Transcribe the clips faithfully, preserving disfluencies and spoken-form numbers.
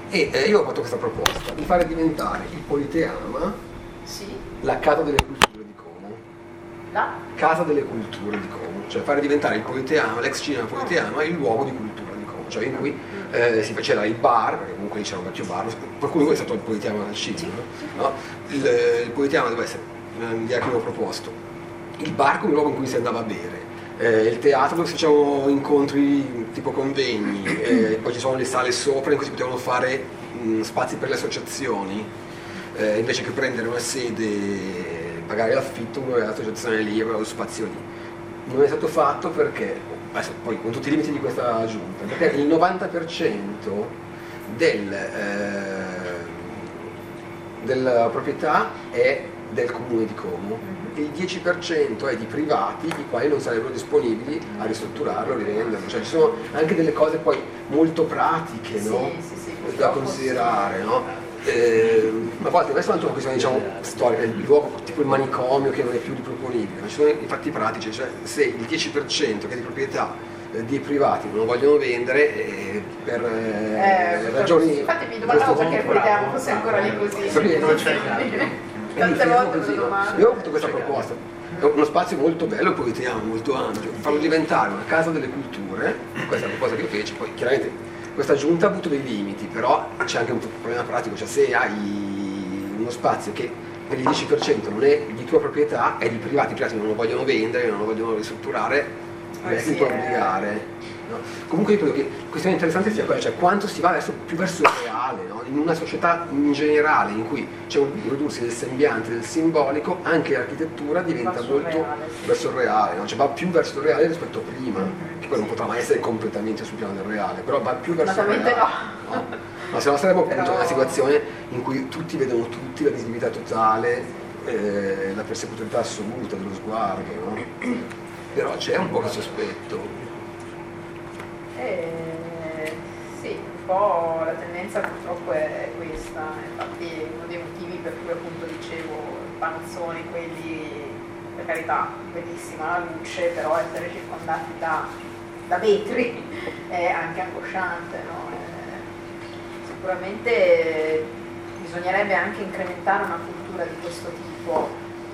E eh, io ho fatto questa proposta di fare diventare il Politeama Sì. la casa delle culture di Como. La? Casa delle culture di Como, cioè fare diventare il Politeama, l'ex cinema Politeama, il luogo di cultura di Como, cioè in cui eh, si faceva il bar, perché comunque lì c'era un vecchio bar, qualcuno di voi è stato il Politeama del cinema, no? Il, il Politeama deve essere l'idea che avevo proposto, il bar come luogo in cui si andava a bere, eh, il teatro dove si facevano incontri tipo convegni, eh, poi ci sono le sale sopra in cui si potevano fare mh, spazi per le associazioni, eh, invece che prendere una sede, pagare l'affitto, uno aveva l'associazione lì, aveva lo spazio lì. Non è stato fatto perché, adesso, poi con tutti i limiti di questa giunta, perché il novanta per cento del, eh, della proprietà è del comune di Como, e il dieci per cento è di privati, i quali non sarebbero disponibili a ristrutturarlo, a rivenderlo. Cioè ci sono anche delle cose poi molto pratiche, no? Sì, sì, sì, Da considerare, no? Eh, a volte non è soltanto una questione, diciamo, storica, il luogo tipo il manicomio che non è più riproponibile, ma ci sono i fatti pratici, cioè se il dieci per cento che è di proprietà eh, di privati non lo vogliono vendere eh, per eh, Eh, ragioni... infatti mi domandavo perché il Politeama fosse ancora lì così. Tante volte me lo domando. Io ho fatto questa proposta, è uno spazio molto bello, poi Politeama, molto ampio, farlo diventare una casa delle culture, questa è la proposta che io feci, poi chiaramente questa giunta ha avuto dei limiti, però c'è anche un problema pratico, cioè se hai uno spazio che per il dieci per cento non è di tua proprietà, è di privati, i privati non lo vogliono vendere, non lo vogliono ristrutturare, non Eh si sì, può eh. obbligare. No? Comunque io credo che la questione interessante sia quella, cioè quanto si va adesso più verso il reale, no? In una società in generale in cui c'è un ridursi del sembiante, del simbolico, anche l'architettura diventa Verso il molto reale, sì. verso il reale, no? Cioè va più verso il reale rispetto a prima, che poi non potrà mai essere completamente sul piano del reale, però va più verso il Assolutamente reale. no. No? Ma se no saremmo appunto Però- in una situazione in cui tutti vedono tutti, la visibilità totale, eh, la persecutorietà assoluta dello sguardo, no? Però c'è un po' questo sospetto. Eh, sì, un po' la tendenza purtroppo è questa, infatti uno dei motivi per cui appunto dicevo i panozzoni, quelli, per carità, bellissima la luce, però essere circondati da, da vetri è anche angosciante, no? Eh, sicuramente bisognerebbe anche incrementare una cultura di questo tipo,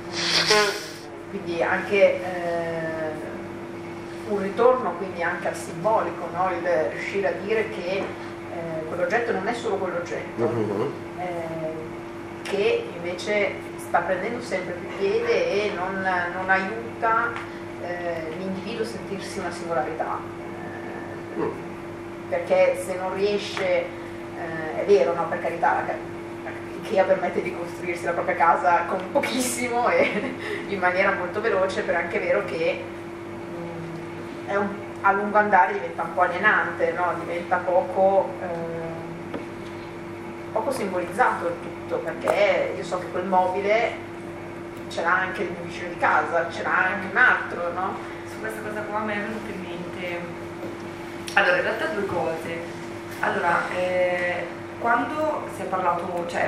quindi anche eh, un ritorno quindi anche al simbolico, no? Il riuscire a dire che eh, quell'oggetto non è solo quell'oggetto, Mm-hmm. eh, che invece sta prendendo sempre più piede e non, non aiuta eh, l'individuo a sentirsi una singolarità, eh, Mm. perché se non riesce, eh, è vero, no? Per carità, l'IKEA permette di costruirsi la propria casa con pochissimo e in maniera molto veloce, però è anche vero che è un, a lungo andare diventa un po' alienante, no? Diventa poco, eh, poco simbolizzato il tutto, perché io so che quel mobile ce l'ha anche il mio vicino di casa, ce l'ha anche un altro, no? Su questa cosa qua mi è venuto in mente, allora in realtà due cose. Allora, eh, quando si è parlato, cioè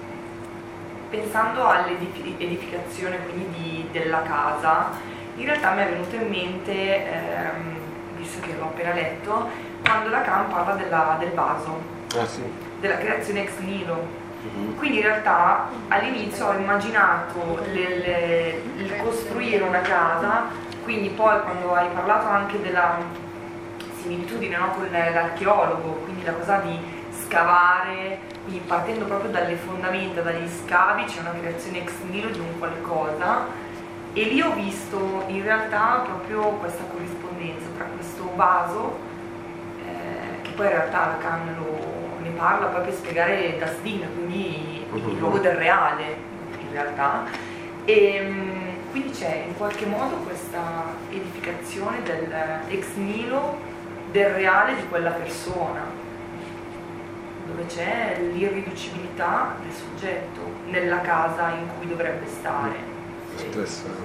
pensando all'edificazione quindi di, della casa, in realtà mi è venuto in mente, ehm, visto che l'ho appena letto, quando Lacan parla della, del vaso, Ah, sì. della creazione ex nihilo. Mm-hmm. Quindi in realtà all'inizio ho immaginato le, le, il costruire una casa, quindi poi quando hai parlato anche della similitudine, no, con l'archeologo, quindi la cosa di scavare, quindi partendo proprio dalle fondamenta, dagli scavi, c'è una creazione ex nihilo di un qualcosa. E lì ho visto in realtà proprio questa corrispondenza tra questo vaso, eh, che poi in realtà Lacan lo, ne parla poi per spiegare Das Ding, quindi il Uh-huh. luogo del reale in realtà, e quindi c'è in qualche modo questa edificazione del ex nihilo, del reale di quella persona, dove c'è l'irriducibilità del soggetto nella casa in cui dovrebbe stare. Interessante.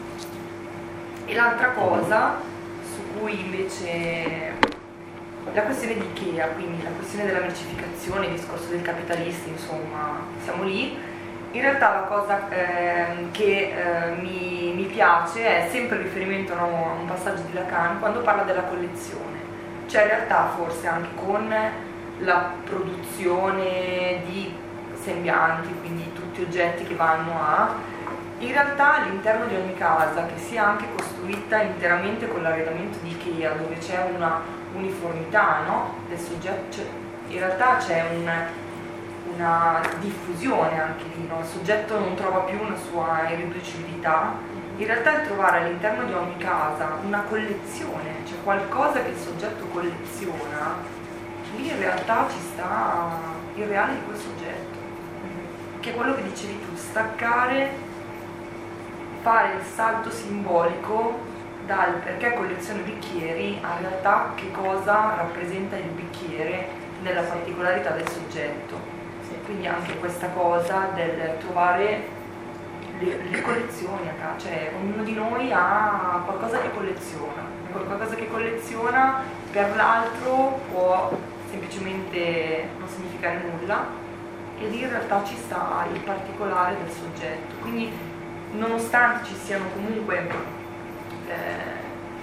E l'altra cosa su cui invece la questione di Ikea, quindi la questione della mercificazione, il discorso del capitalista, insomma, siamo lì. In realtà la cosa eh, che eh, mi, mi piace è sempre il riferimento, no, a un passaggio di Lacan quando parla della collezione, cioè in realtà forse anche con la produzione di sembianti, quindi tutti oggetti che vanno a... In realtà all'interno di ogni casa, che sia anche costruita interamente con l'arredamento di Ikea, dove c'è una uniformità, no? del soggetto, cioè, in realtà c'è un, una diffusione anche lì, no? Il soggetto non trova più una sua irriducibilità. In realtà il trovare all'interno di ogni casa una collezione, cioè qualcosa che il soggetto colleziona, lì in realtà ci sta il reale di quel soggetto, che è quello che dicevi tu, staccare, fare il salto simbolico dal perché collezione bicchieri a in realtà che cosa rappresenta il bicchiere nella particolarità del soggetto. Quindi anche questa cosa del trovare le, le collezioni a casa, cioè ognuno di noi ha qualcosa che colleziona, qualcosa che colleziona per l'altro può semplicemente non significare nulla, e lì in realtà ci sta il particolare del soggetto. Quindi nonostante ci siano comunque eh,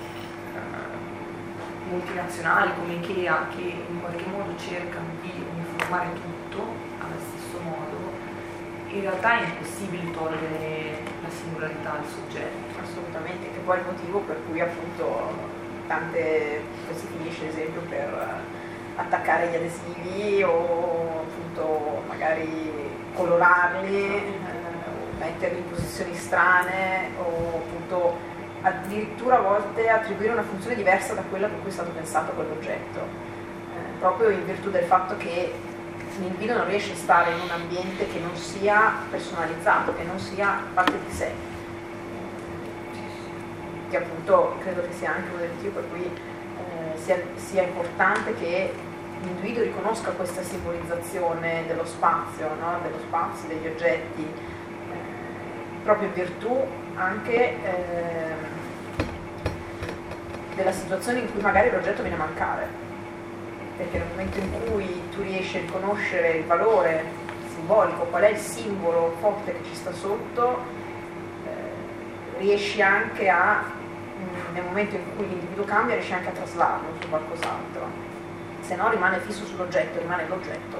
multinazionali come Ikea che in qualche modo cercano di uniformare tutto allo stesso modo, in realtà è impossibile togliere la singolarità del soggetto. Assolutamente, che poi è il motivo per cui appunto tante, poi si finisce ad esempio per attaccare gli adesivi o appunto magari colorarli, eh, metterli in posizioni strane o appunto addirittura a volte attribuire una funzione diversa da quella per cui è stato pensato quell'oggetto, eh, proprio in virtù del fatto che l'individuo non riesce a stare in un ambiente che non sia personalizzato, che non sia parte di sé, che appunto credo che sia anche uno dei motivi per cui eh, sia, sia importante che l'individuo riconosca questa simbolizzazione dello spazio, no? dello spazio, degli oggetti, eh, proprio in virtù anche eh, della situazione in cui magari l'oggetto viene a mancare, perché nel momento in cui tu riesci a riconoscere il valore simbolico, qual è il simbolo forte che ci sta sotto, eh, riesci anche a, nel momento in cui l'individuo cambia, riesci anche a traslarlo su qualcos'altro. Se no rimane fisso sull'oggetto, rimane l'oggetto,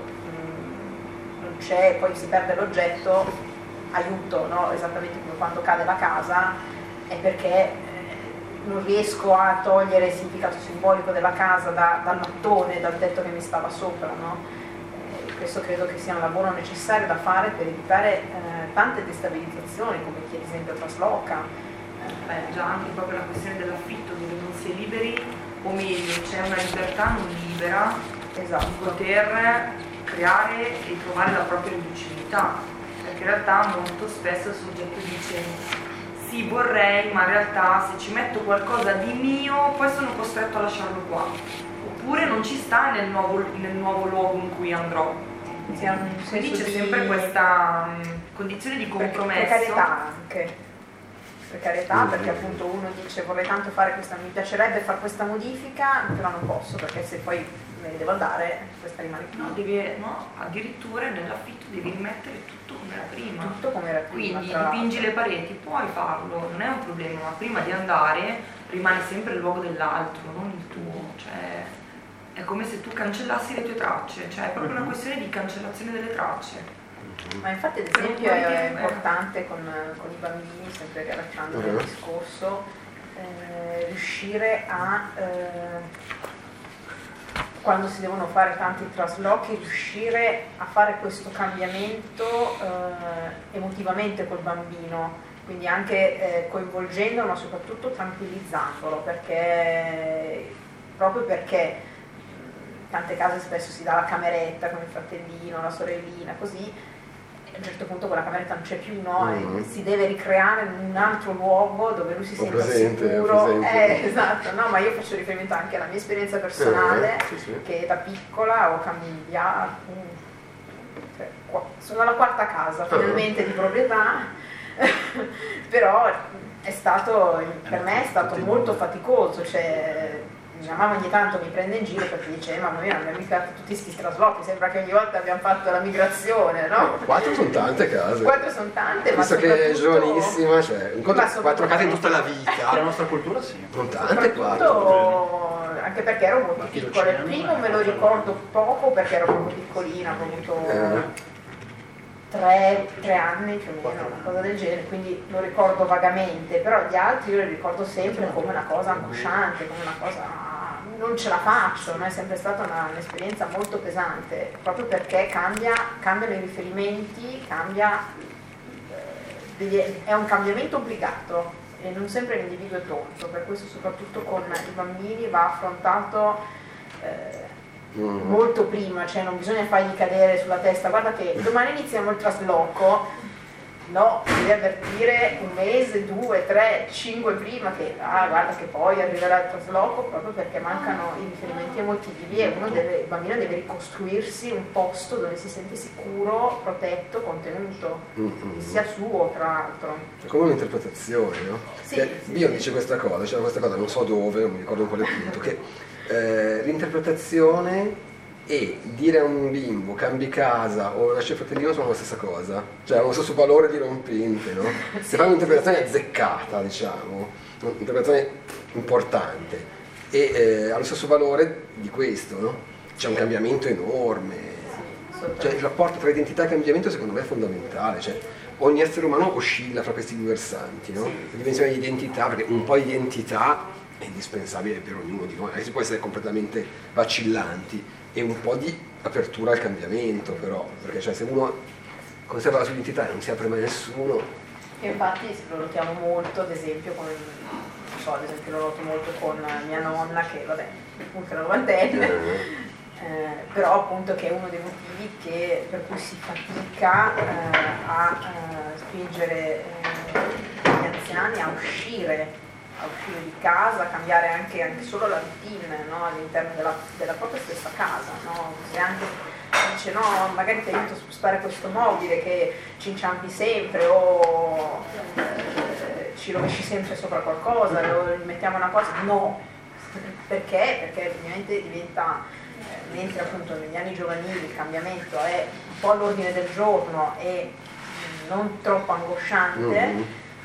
non c'è, poi si perde l'oggetto, aiuto, no? Esattamente come quando cade la casa, è perché non riesco a togliere il significato simbolico della casa da, dal mattone, dal tetto che mi stava sopra, no? Eh, questo credo che sia un lavoro necessario da fare per evitare eh, tante destabilizzazioni, come chi ad esempio trasloca. Beh, già anche proprio la questione dell'affitto, dove non si è liberi, o meglio, c'è una libertà non libera, esatto, di poter creare e trovare la propria riducibilità, perché in realtà molto spesso il soggetto dice sì, vorrei, ma in realtà se ci metto qualcosa di mio poi sono costretto a lasciarlo qua, oppure non ci sta nel nuovo, nel nuovo luogo in cui andrò. Quindi c'è sempre questa um, condizione di compromesso. Precarietà anche. Precarietà, perché appunto uno dice vorrei tanto fare questa, mi piacerebbe fare questa modifica, però non posso, perché se poi me ne devo andare, questa rimane qui. No, devi, no, addirittura nell'affitto devi rimettere tutto come era prima. Tutto come era prima. Quindi dipingi le pareti, puoi farlo, non è un problema, ma prima di andare rimane sempre il luogo dell'altro, non il tuo. Cioè, è come se tu cancellassi le tue tracce, cioè è proprio una questione di cancellazione delle tracce. Ma infatti ad esempio è importante con, con i bambini, sempre riallacciando il discorso, eh, riuscire a, eh, quando si devono fare tanti traslochi, riuscire a fare questo cambiamento eh, emotivamente col bambino, quindi anche eh, coinvolgendolo ma soprattutto tranquillizzandolo, perché proprio perché in tante case spesso si dà la cameretta con il fratellino, la sorellina, così a un certo punto quella cameretta non c'è più, no? Mm-hmm. E si deve ricreare in un altro luogo dove lui si sente presente, sicuro. Eh, esatto, no, ma io faccio riferimento anche alla mia esperienza personale, eh, sì, sì. Che da piccola ho cambiato, cioè, sono alla quarta casa finalmente di proprietà, però è stato, per me è stato molto faticoso, cioè mia mamma ogni tanto mi prende in giro perché dice mamma mia, abbiamo mica tutti questi traslochi, sembra che ogni volta abbiamo fatto la migrazione, no? Quattro sono tante case. Quattro sono tante, ma visto che è giovanissima, cioè un conto, ma quattro case in tutta la vita. Per la nostra cultura sì. Sono tante quattro. anche perché ero molto piccola. Il primo me lo ricordo poco perché ero molto piccolina, ho avuto Eh. tre, tre anni più o meno, una cosa del genere, quindi lo ricordo vagamente, però gli altri io li ricordo sempre come una cosa angosciante, come una cosa non ce la faccio, no? È sempre stata una, un'esperienza molto pesante, proprio perché cambia, cambiano i riferimenti, cambia, eh, è un cambiamento obbligato e non sempre l'individuo è pronto, per questo soprattutto con i bambini va affrontato eh, mm. molto prima, cioè non bisogna fargli cadere sulla testa, guarda che domani iniziamo il trasloco. No, devi avvertire un mese, due, tre, cinque prima che, ah, guarda che poi arriverà il trasloco, proprio perché mancano i riferimenti emotivi e uno deve, il bambino deve ricostruirsi un posto dove si sente sicuro, protetto, contenuto, mm-hmm. sia suo tra l'altro. È come un'interpretazione, no? Sì, che sì, Dio sì. dice questa cosa, c'era questa cosa, non so dove, non mi ricordo in quale punto, che eh, l'interpretazione e dire a un bimbo cambi casa o nasce fratellino sono la stessa cosa, cioè hanno lo stesso valore dirompente, no? Se fai un'interpretazione azzeccata, diciamo, un'interpretazione importante e eh, ha lo stesso valore di questo, no? C'è un cambiamento enorme, cioè il rapporto tra identità e cambiamento secondo me è fondamentale, cioè ogni essere umano oscilla fra questi due versanti, no? La dimensione di identità, perché un po' di identità è indispensabile per ognuno di noi, anche se può essere completamente vacillanti, e un po' di apertura al cambiamento però, perché cioè, se uno conserva la sua identità e non si apre mai a nessuno. E infatti lo notiamo molto, ad esempio, con, non so, ad esempio lo noto molto con mia nonna che, vabbè, appunto è novantenne, eh, però appunto che è uno dei motivi che, per cui si fatica eh, a eh, spingere eh, gli anziani a uscire a uscire di casa, a cambiare anche, anche solo la routine, no? All'interno della, della propria stessa casa, no? Se anche dice no, magari ti aiuto a spostare questo mobile che ci inciampi sempre o eh, ci rovesci sempre sopra qualcosa, o mettiamo una cosa, no, perché? Perché ovviamente diventa, eh, mentre appunto negli anni giovanili il cambiamento è un po' all'ordine del giorno e mh, non troppo angosciante, mm-hmm.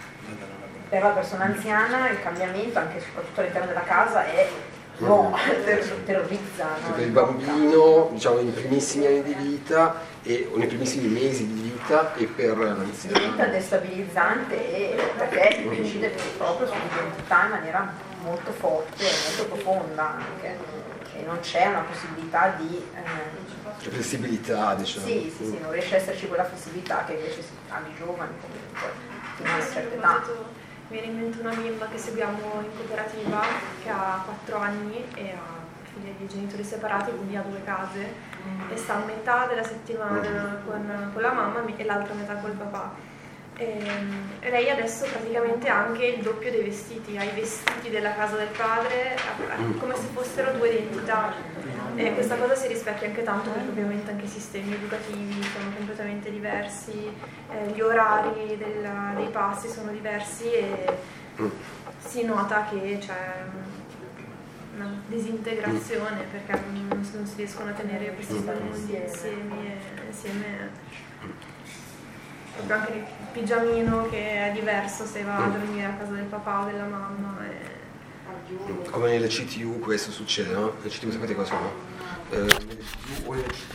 per la persona anziana il cambiamento, anche soprattutto all'interno della casa, è no, ter- terrorizza. No? Per il bambino, diciamo, nei primissimi anni di vita e, o nei primissimi mesi di vita e per l'anziano. Diventa destabilizzante e perché incide proprio sull'identità in maniera molto forte e molto profonda anche. E non c'è una possibilità di... Eh, C'è flessibilità, diciamo. Sì, sì, sì, non riesce a esserci quella flessibilità che invece hanno i giovani comunque, fino a una certa età. Mi viene in mente una bimba che seguiamo in cooperativa che ha quattro anni e ha figli di genitori separati, quindi ha due case mm. e sta a metà della settimana con, con la mamma e l'altra metà col papà. E, e lei adesso praticamente ha anche il doppio dei vestiti, ha i vestiti della casa del padre come se fossero due identità. E questa cosa si rispecchia anche tanto perché ovviamente anche i sistemi educativi sono completamente diversi, eh, gli orari della, dei passi sono diversi e si nota che c'è una disintegrazione perché non, non si riescono a tenere questi due mondi insieme, insieme. Anche il pigiamino che è diverso se va a dormire a casa del papà o della mamma. E... Come nelle C T U questo succede, no? Le C T U sapete cosa sono? Eh, nelle C T U o nelle C T U